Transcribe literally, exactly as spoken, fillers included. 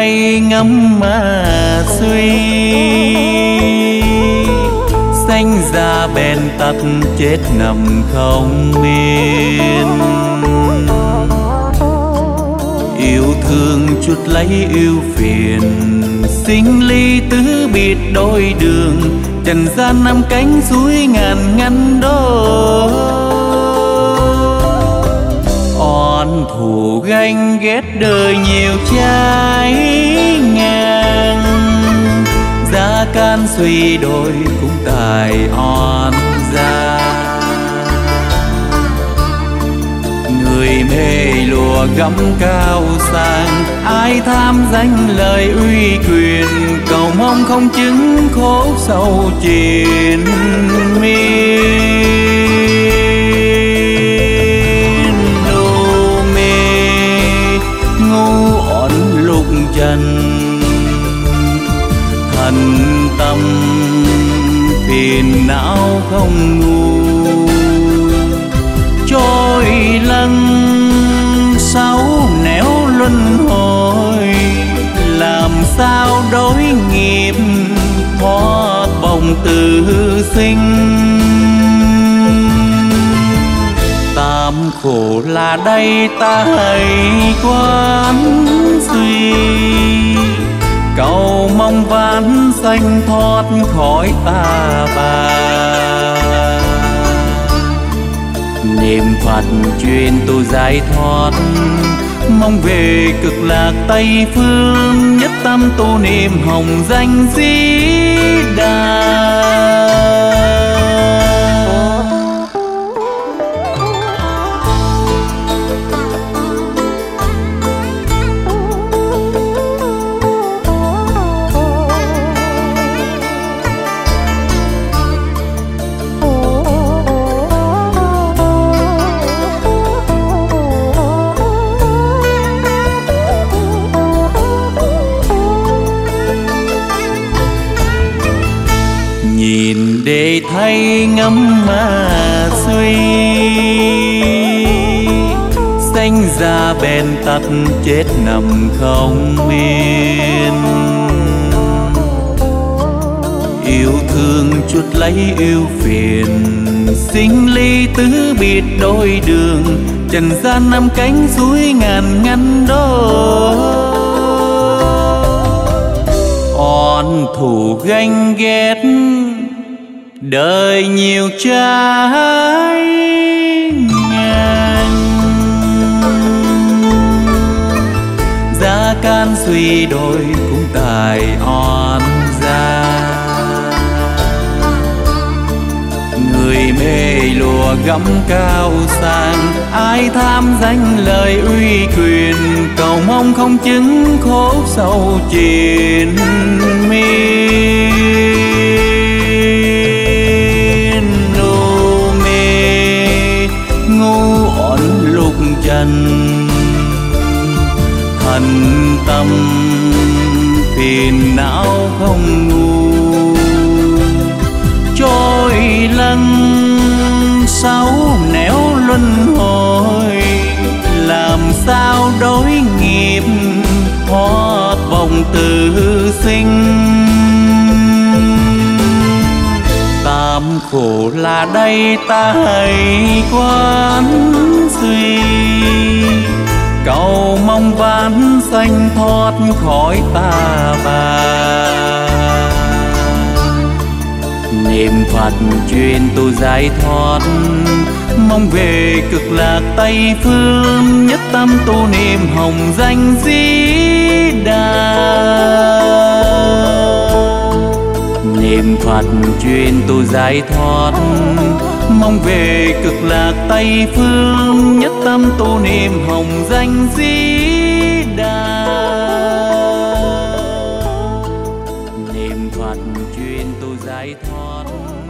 thay ngắm mà suy, sanh ra bèn tắt chết nằm không yên. Yêu thương chút lấy yêu phiền, sinh ly tứ biệt đôi đường, trần gian năm cánh suối ngàn ngăn đôi. Oan thù ganh ghét đời nhiều trái ngang, giá can suy đôi cũng tài oan gia. Người mê lùa gấm cao sang, ai tham danh lời uy quyền, cầu mong không chứng khổ sâu triền miên. Nô mê ngu ổn lục trần, thần tâm phiền não không ngu. Trôi lăn sáu nẻo luân hồi, làm sao đối nghiệp thoát bồng tử sinh. Tam khổ là đây ta hãy quán suy, cầu mong vãn sanh thoát khỏi ta bà. Niệm Phật chuyên tu giải thoát, mong về cực lạc Tây phương, nhất tâm tu niệm hồng danh Di Đà. Nhìn để thấy ngắm mà suy, sanh ra bèn tắt chết nằm không yên. Yêu thương chút lấy yêu phiền, sinh ly tứ biệt đôi đường, trần gian năm cánh suối ngàn ngăn đôi. Oan thù ganh ghét đời nhiều trái ngang, giá can suy đôi cũng tài oan gia. Người mê lùa gấm cao sang, ai tham danh lời uy quyền, cầu mong không chứng khổ sâu triền miên. Nô mê ngu ổn lục trần, thần tâm phiền não không ngu. Trôi lăn sáu nẻo luân hồi, làm sao đối nghiệp thoát vòng tử sinh. Tam khổ là đây ta hãy quán suy, cầu mong vãn sanh thoát khỏi ta bà. Niệm Phật chuyên tu giải thoát, mong về cực lạc Tây phương, nhất tâm tu niệm hồng danh Di Đà. Niệm Phật chuyên tu giải thoát, mong về cực lạc Tây phương, nhất tâm tu niệm hồng danh Di Đà. Niệm Phật chuyên tu giải thoát,